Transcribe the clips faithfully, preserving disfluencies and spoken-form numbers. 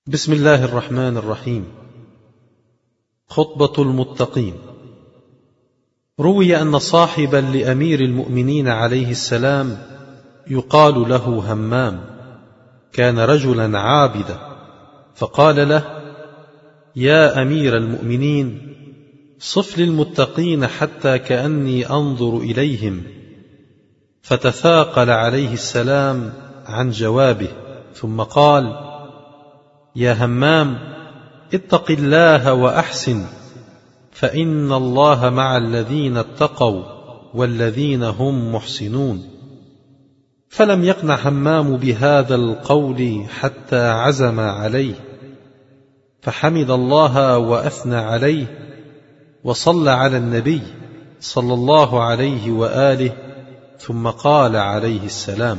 بسم الله الرحمن الرحيم. خطبة المتقين. روي أن صاحبا لأمير المؤمنين عليه السلام يقال له همام كان رجلا عابدا، فقال له: يا أمير المؤمنين، صف للمتقين حتى كأني أنظر إليهم. فتثاقل عليه السلام عن جوابه، ثم قال: يا همام، اتق الله وأحسن، فإن الله مع الذين اتقوا والذين هم محسنون. فلم يقنع همام بهذا القول حتى عزم عليه، فحمد الله وأثنى عليه وصلى على النبي صلى الله عليه وآله، ثم قال عليه السلام: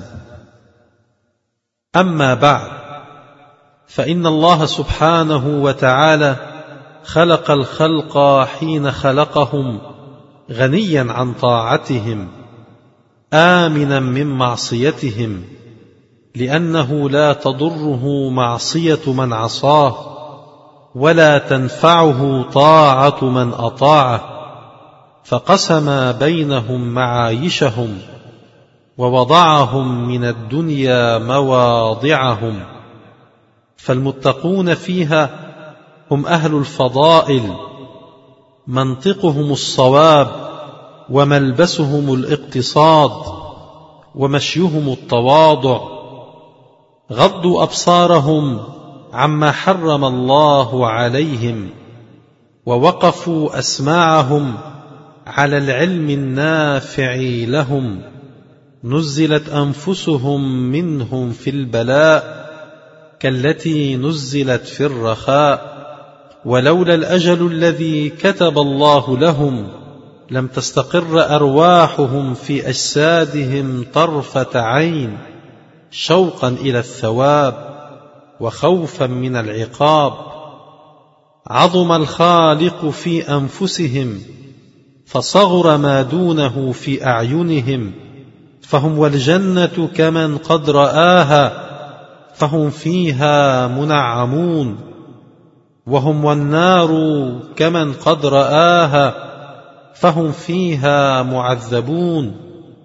أما بعد، فإن الله سبحانه وتعالى خلق الخلق حين خلقهم غنيا عن طاعتهم آمنا من معصيتهم، لأنه لا تضره معصية من عصاه ولا تنفعه طاعة من أطاعه، فقسم بينهم معايشهم ووضعهم من الدنيا مواضعهم. فالمتقون فيها هم أهل الفضائل، منطقهم الصواب وملبسهم الاقتصاد ومشيهم التواضع، غضوا أبصارهم عما حرم الله عليهم، ووقفوا أسماعهم على العلم النافع لهم، نزلت أنفسهم منهم في البلاء كالتي نزلت في الرخاء، ولولا الأجل الذي كتب الله لهم لم تستقر أرواحهم في أجسادهم طرفة عين، شوقا إلى الثواب وخوفا من العقاب. عظم الخالق في أنفسهم فصغر ما دونه في أعينهم، فهم والجنة كمن قد رآها فهم فيها منعمون، وهم والنار كمن قد رآها فهم فيها معذبون.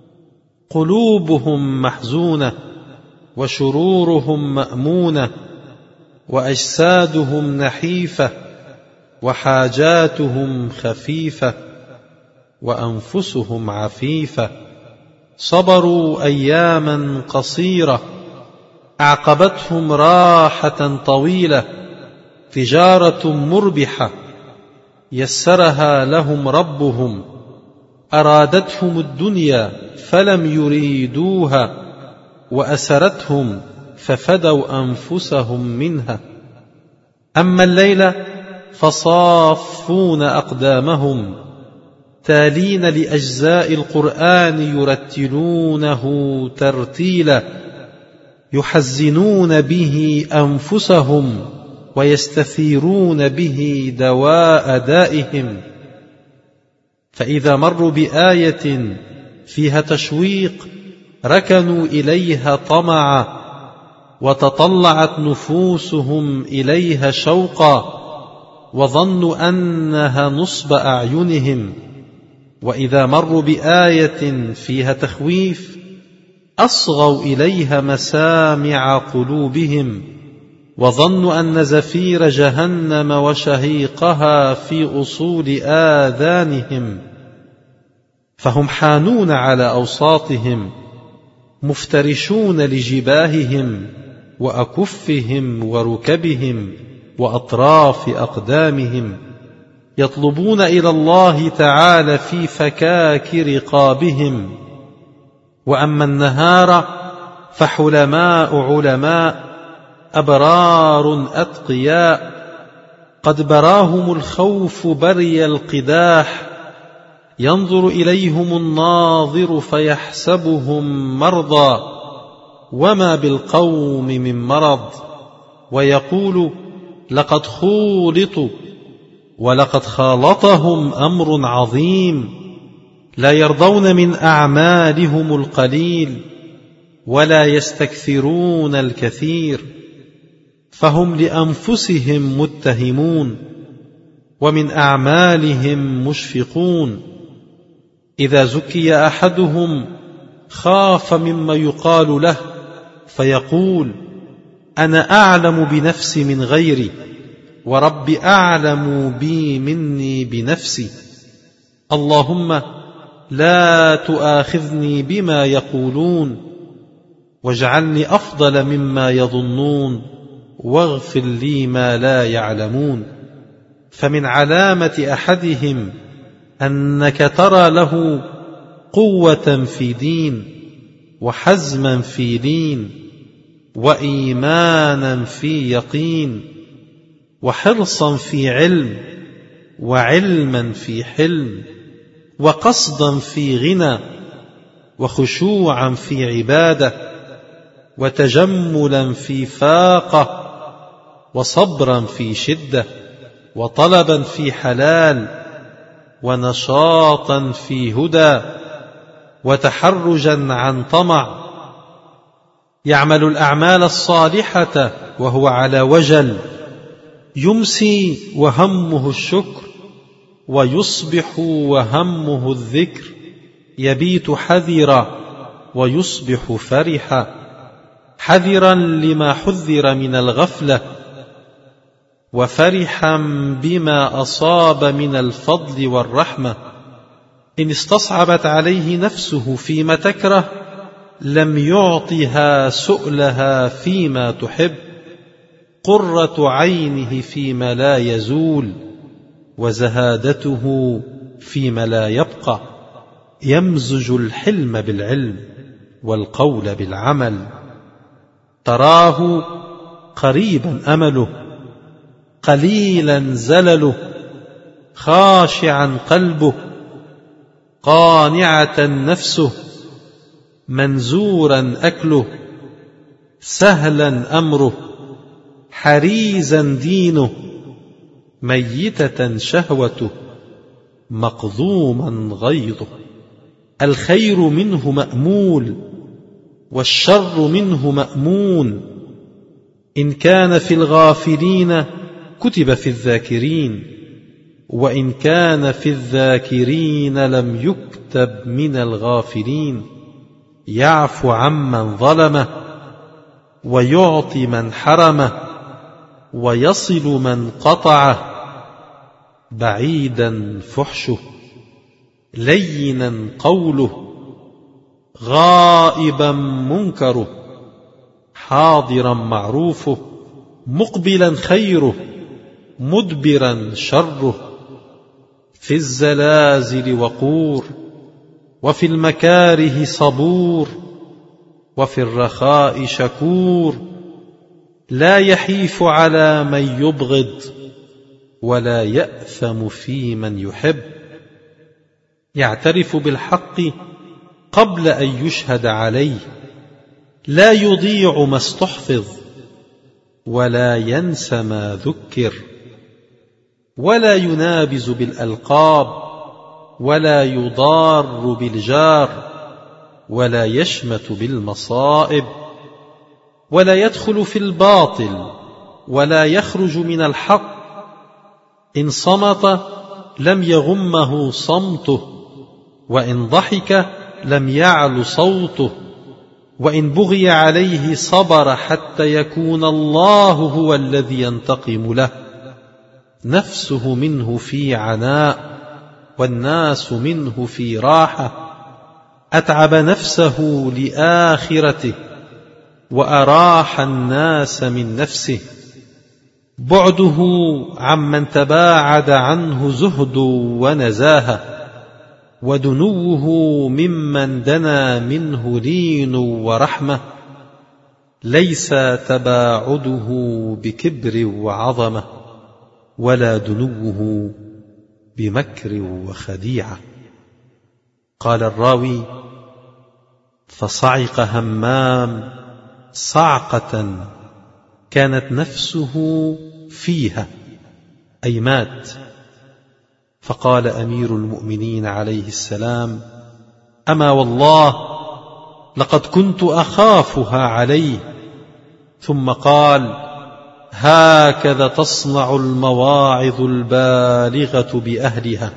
قلوبهم محزونة وشرورهم مأمونة، وأجسادهم نحيفة وحاجاتهم خفيفة وأنفسهم عفيفة. صبروا أياما قصيرة أعقبتهم راحة طويلة، تجارة مربحة يسرها لهم ربهم، أرادتهم الدنيا فلم يريدوها، وأسرتهم ففدوا أنفسهم منها. أما الليل فصافون أقدامهم، تالين لأجزاء القرآن يرتلونه ترتيلا، يحزنون به أنفسهم ويستثيرون به دواء دائهم. فإذا مروا بآية فيها تشويق ركنوا إليها طمعا، وتطلعت نفوسهم إليها شوقا، وظنوا أنها نصب أعينهم. وإذا مروا بآية فيها تخويف أصغوا إليها مسامع قلوبهم، وظنوا أن زفير جهنم وشهيقها في أصول آذانهم. فهم حانون على أوساطهم، مفترشون لجباههم وأكفهم وركبهم وأطراف أقدامهم، يطلبون إلى الله تعالى في فكاك رقابهم. وأما النهار فحلماء علماء أبرار أتقياء، قد براهم الخوف بري القداح، ينظر إليهم الناظر فيحسبهم مرضى وما بالقوم من مرض، ويقول لقد خولطوا، ولقد خالطهم أمر عظيم. لا يرضون من أعمالهم القليل ولا يستكثرون الكثير. فهم لأنفسهم متهمون ومن أعمالهم مشفقون. إذا زكي أحدهم خاف مما يقال له فيقول: أنا أعلم بنفسي من غيري، ورب أعلم بي مني بنفسي. اللهم لا تؤاخذني بما يقولون، واجعلني أفضل مما يظنون، واغفر لي ما لا يعلمون. فمن علامة أحدهم أنك ترى له قوة في دين، وحزما في لين، وإيمانا في يقين، وحرصا في علم، وعلما في حلم، وقصدا في غنى، وخشوعا في عبادة، وتجملا في فاقة، وصبرا في شدة، وطلبا في حلال، ونشاطا في هدى، وتحرجا عن طمع. يعمل الأعمال الصالحة وهو على وجل، يمسي وهمه الشكر، ويصبح وهمه الذكر، يبيت حذرا ويصبح فرحا، حذرا لما حذر من الغفلة، وفرحا بما أصاب من الفضل والرحمة. إن استصعبت عليه نفسه فيما تكره لم يعطها سؤلها فيما تحب، قرة عينه فيما لا يزول، وزهادته فيما لا يبقى. يمزج الحلم بالعلم، والقول بالعمل. تراه قريبا أمله، قليلا زلله، خاشعا قلبه، قانعة نفسه، منزورا أكله، سهلا أمره، حريزا دينه، ميتة شهوته، مقذوما غيظه. الخير منه مأمول، والشر منه مأمون. إن كان في الغافلين كتب في الذاكرين، وإن كان في الذاكرين لم يكتب من الغافلين. يعفو عمن ظلمه، ويعطي من حرمه، ويصل من قطعه. بعيدا فحشه، لينا قوله، غائبا منكره، حاضرا معروفه، مقبلا خيره، مدبرا شره. في الزلازل وقور، وفي المكاره صبور، وفي الرخاء شكور. لا يحيف على من يبغض، ولا يأثم في من يحب. يعترف بالحق قبل أن يشهد عليه، لا يضيع ما استحفظ، ولا ينسى ما ذكر، ولا ينابز بالألقاب، ولا يضار بالجار، ولا يشمت بالمصائب، ولا يدخل في الباطل، ولا يخرج من الحق. إن صمت لم يغمه صمته، وإن ضحك لم يعل صوته، وإن بغي عليه صبر حتى يكون الله هو الذي ينتقم له. نفسه منه في عناء، والناس منه في راحة. أتعب نفسه لآخرته، وأراح الناس من نفسه. بعده عمن تباعد عنه زهد ونزاهة، ودنوه ممن دنا منه لين ورحمة. ليس تباعده بكبر وعظمة، ولا دنوه بمكر وخديعة. قال الراوي: فصعق همام صعقة كانت نفسه فيها، أي مات. فقال أمير المؤمنين عليه السلام: أما والله لقد كنت أخافها عليه. ثم قال: هكذا تصنع المواعظ البالغة بأهلها.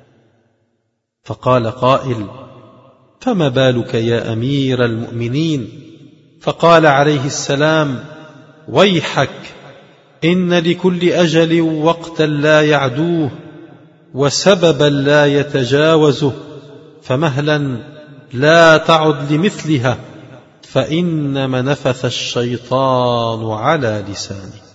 فقال قائل: فما بالك يا أمير المؤمنين؟ فقال عليه السلام: ويحك، إن لكل أجل وقتا لا يعدوه وسببا لا يتجاوزه، فمهلا لا تعد لمثلها، فإنما نفث الشيطان على لسانك.